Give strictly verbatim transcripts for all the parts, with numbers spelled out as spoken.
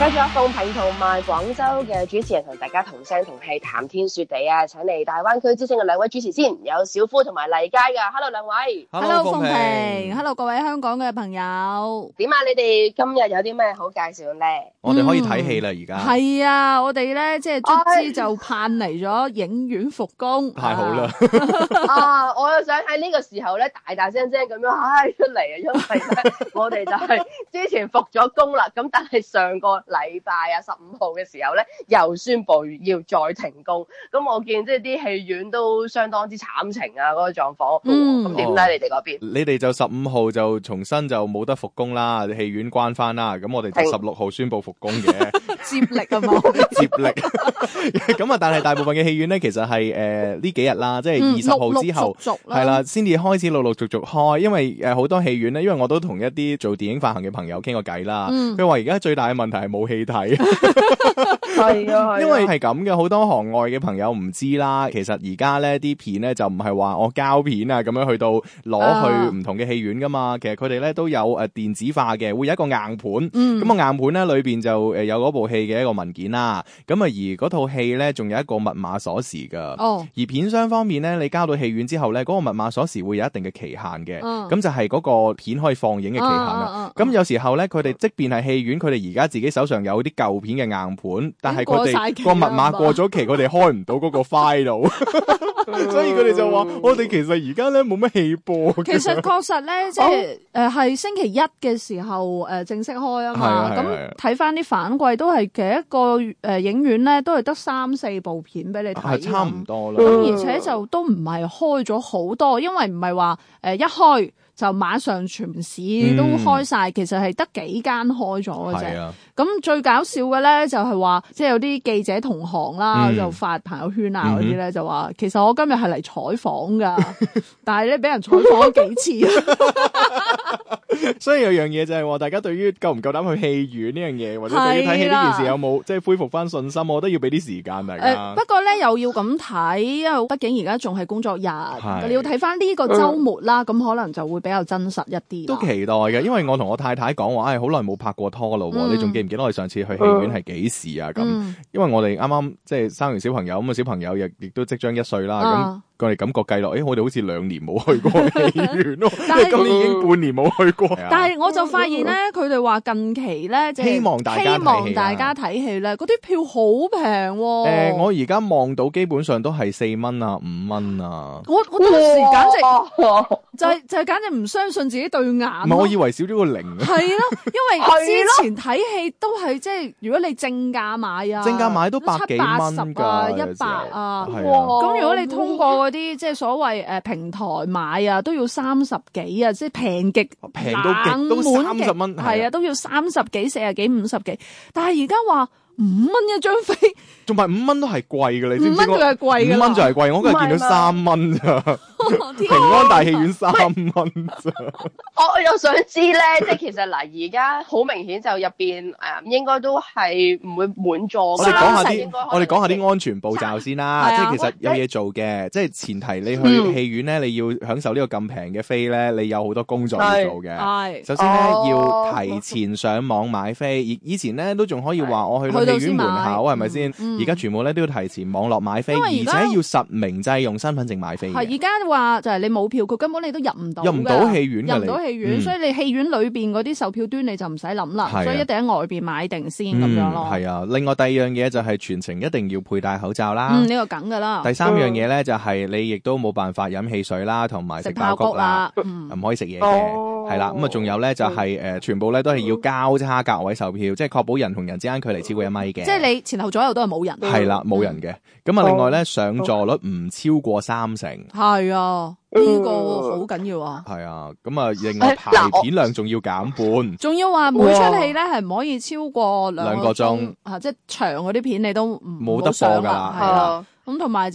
繼續鳳萍同埋廣州嘅主持人同大家同聲同氣談天說地啊！請嚟大灣區之聲嘅兩位主持先，有小夫同埋黎佳噶 ，Hello 兩位 ，Hello 鳳萍 ，Hello 各位香港嘅朋友， 點啊？你哋今日有啲咩好介紹咧？ 我哋可以睇戲啦，而家係啊！我哋咧即係卒之就盼嚟咗影院復工， 太好啦！ 啊，我又想喺呢個時候咧大大聲聲咁樣嗨出嚟啊！因為咧我哋就係之前復咗工啦，咁但係上個禮拜啊十五號嘅時候咧又宣布要再停工，咁我見即係啲戲院都相當之慘情啊，嗰個狀況。咁點咧？你哋嗰邊？ 你哋就十五號就重新就冇得復工啦，戲院關翻啦。咁我哋就十六號宣布復工嘅， 接力啊嘛， 接力。咁啊，但係大部分嘅戲院咧，其實係誒呢幾日啦，即係二十號之後係啦，先至開始陸陸續續開。因為誒好多戲院咧，因為我都同一啲做電影發行嘅朋友傾過偈啦，佢話而家最大嘅問題係冇戲睇。 係啊， 因為係咁嘅，好多行外嘅朋友唔知啦。其實而家咧啲片咧就唔係話我膠片啊咁樣去到攞去唔同嘅戲院噶嘛。啊、其實佢哋咧都有誒電子化嘅，會有一個硬盤。咁、嗯、個硬盤咧裏邊就誒有嗰部戲嘅一個文件啦。咁啊而嗰套戲咧仲有一個密碼鎖匙噶。哦。而片商方面咧，你交到戲院之後咧，嗰、那個密碼鎖匙會有一定嘅期限嘅。咁、嗯、就係嗰個片可以放映嘅期限啦。咁、啊啊、有時候咧，佢哋即便係戲院，佢哋而家自己手上有啲舊片嘅硬盤，但係佢哋個密碼過咗期，佢哋開唔到嗰個 file，所以佢哋就話：我哋其實而家咧冇乜戲播。 其實確實咧，即係誒係星期一嘅時候誒、呃、正式開啊嘛。咁睇翻啲反饋都係其實一個誒、呃、影院咧都係得三四部片俾你睇， 係差唔多啦。 咁而且就都唔係開咗好多，因為唔係話誒一開就馬上全市都開晒、嗯，其實係得幾間開咗嘅啫。咁最搞笑嘅咧就係話，即係有啲記者同行啦，嗯、就發朋友圈啊嗰啲咧就話，其實我今日係嚟採訪噶，但係咧俾人採訪咗幾次。 所以有樣嘢就係話，大家對於夠唔夠膽去戲院呢樣嘢，或者對於睇戲呢件事有冇即係恢復翻信心，我覺得要俾啲時間大家。 呃、不過咧又要咁睇，因為畢竟而家仲係工作日，你要睇翻呢個週末啦，咁、嗯、可能就會比較真實一啲。 都期待嘅，因為我同我太太講話，唉、哎，好耐冇拍過拖咯、嗯，你仲記唔記得我哋上次去戲院係幾時啊？咁、嗯，因為我哋啱啱即係生完小朋友，咁啊小朋友亦亦都即將一歲啦，咁、啊。我哋感覺計落，誒、欸，我哋好似兩年冇去過戲院咯，因為今年已經半年冇去過。 但係我就發現咧，佢哋話近期咧，即係希望大家希望大家睇戲咧，嗰啲票好平。誒、 呃，我而家望到基本上都係四蚊啊，五蚊啊。 我我當時簡直就係、是、就係、是、簡直唔相信自己對眼。唔係，我以為少咗個零。 係咯，因為之前睇戲都係即係，如果你正價買啊， 正價買都百幾蚊噶， 一百啊。咁如果你通過嗰啲即係所謂誒平台買啊，都要三十幾啊，即係平極平到極都三十蚊， 係啊，都要三十幾、四十幾、五十幾。但係而家話五蚊一張飛， 仲埋五蚊都係貴嘅，你知唔知？ 五蚊就係貴嘅， 五蚊就係貴。我今日見到三蚊咋，平安大戲院三蚊咋。 我又想知咧，即係其實嗱，而家好明顯就入邊誒，應該都係唔會滿座。 我哋講下啲，我哋講下啲安全步驟先啦。即係其實有嘢做嘅，即係前提你去戲院咧，你要享受呢個咁平嘅飛咧，你有好多工作要做嘅。係，首先咧要提前上網買飛。以以前咧都仲可以話我去到戲院門口係咪先？而家全部咧都要提前網絡買飛，而且要實名制用身份證買飛。係而家話就係你冇票，佢根本你都入唔到， 入唔到戲院嘅， 入唔到戲院，所以你戲院裏邊嗰啲售票端你就唔使諗啦，所以一定喺外邊買定先咁樣咯。 係啊，另外第二樣嘢就係全程一定要佩戴口罩啦。 嗯，呢個梗噶啦。 第三樣嘢咧就係你亦都冇辦法飲汽水啦，同埋食爆谷啦，唔可以食嘢嘅。係啦，咁啊仲有咧就係誒全部咧都係要交叉隔位售票，即係確保人同人之間距離超過一米嘅。即係你前後左右都係冇人。 係啦，冇人嘅。咁啊，另外咧上座率唔超過三成。 係啊，呢個好緊要啊。 係啊，咁啊，另外排片量仲要減半。 仲要話每出戲咧係唔可以超過兩個鐘， 啊，即係長嗰啲片你都冇得播噶啦。係啊。 咁同埋就係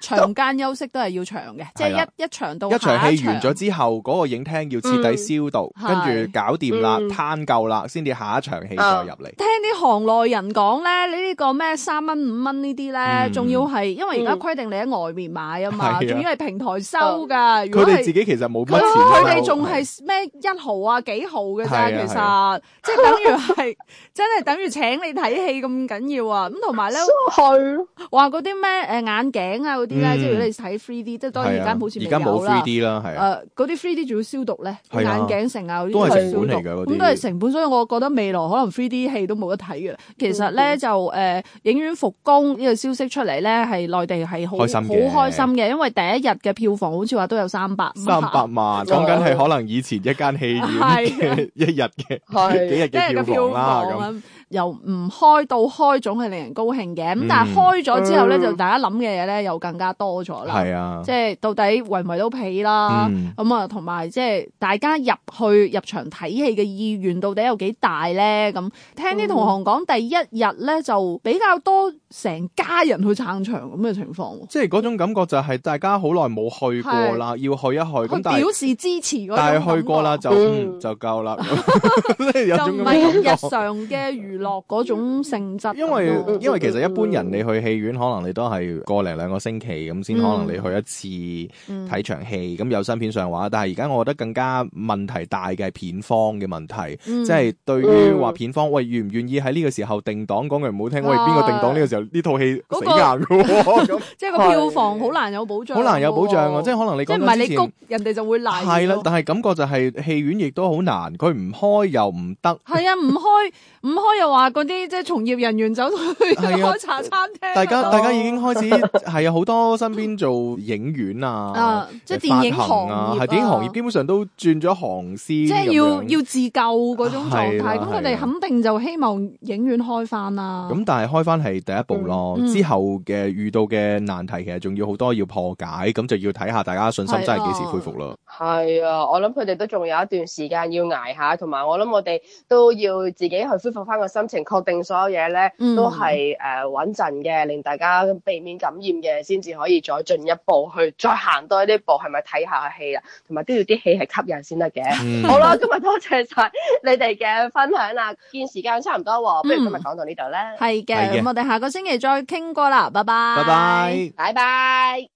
場間休息都係要長嘅，即係一一場到下一場戲完咗之後，嗰、那個影廳要徹底消毒， 嗯、 跟住搞掂啦，攤夠啦，先至下一場戲再入嚟。 聽啲行內人講咧，你呢個咩三蚊五蚊呢啲咧，仲、嗯、要係因為而家規定你喺外面買啊嘛，仲、嗯、要係平台收噶。佢哋自己其實冇乜錢， 佢哋仲係咩一毫啊幾毫嘅咋，其實即係等於係真係等於請你睇戲咁緊要啊！咁同埋咧，話嗰啲咩誒眼鏡啊嗰啲咧，即係如果你睇 three D， 即係當然而家好似未有啦。而家冇 three D 啦，係啊。誒，嗰啲 three D 仲要消毒咧，眼鏡成啊嗰啲都係成本嚟㗎，咁都係成本，所以我覺得未來可能 three D 戲都冇得睇嘅。其實咧就誒影院復工呢個消息出嚟咧，係內地係好好開心嘅，因為第一日嘅票房好似話都有三百三百萬，講緊係可能以前一間戲院嘅一日嘅幾日嘅票房啦咁。 由唔開到開總係令人高興嘅，咁、嗯、但係開咗之後咧，就大家諗嘅嘢咧又更加多咗啦。係啊，即係到底圍唔圍到皮啦，咁啊同埋即係大家入去入場睇戲嘅意願到底有幾大咧？咁聽啲同行講，第一日咧就比較多成家人去撐場咁嘅情況。 即係嗰種感覺就係大家好耐冇去過啦，要去一去咁， 表示支持嗰種。 但係去過啦就、嗯、就夠啦，有種就唔係日常嘅娛樂嗰種性質。 因為因為其實一般人你去戲院可能你都係個零兩個星期咁先可能你去一次睇場戲，咁、嗯、有新片上畫。但係而家我覺得更加問題大嘅係片方嘅問題，嗯、即係對於話片方喂願唔願意喺呢個時候定檔，講句唔好聽，喂邊個定檔呢個時候呢套戲死硬嘅喎， 即係個票房好難有保障， 好難有保障啊！即係可能你講唔係你谷人哋就會賴。 係啦，但係感覺就係戲院亦都好難，佢唔開又唔得。 係啊，唔開唔開又話嗰啲即係從業人員走去開茶餐廳。 大家大家已經開始係啊，好多身邊做影院啊， 啊即係電影行啊，係電影行業基本上都轉咗行先， 即係要要自救嗰種狀態。咁佢哋肯定就希望影院開翻啦。 咁但係開翻係第一步咯，嗯、之後嘅遇到嘅難題其實仲要好多要破解，咁就要睇下大家信心真係幾時恢復咯。 係啊，我諗佢哋都仲有一段時間要捱下，同埋我諗我哋都要自己去恢復翻個心情，確定所有嘢咧、嗯、都係誒穩陣嘅，令大家避免感染嘅，先至可以再進一步去再行多一啲步，係咪睇下戲啊？同埋都要啲戲係吸引先得嘅。嗯、好啦，今日多謝晒你哋嘅分享啦，見時間差唔多喎，不如今日講到呢度咧。 係嘅，咁我哋下個星期再傾過啦，拜拜。 拜拜， 拜拜。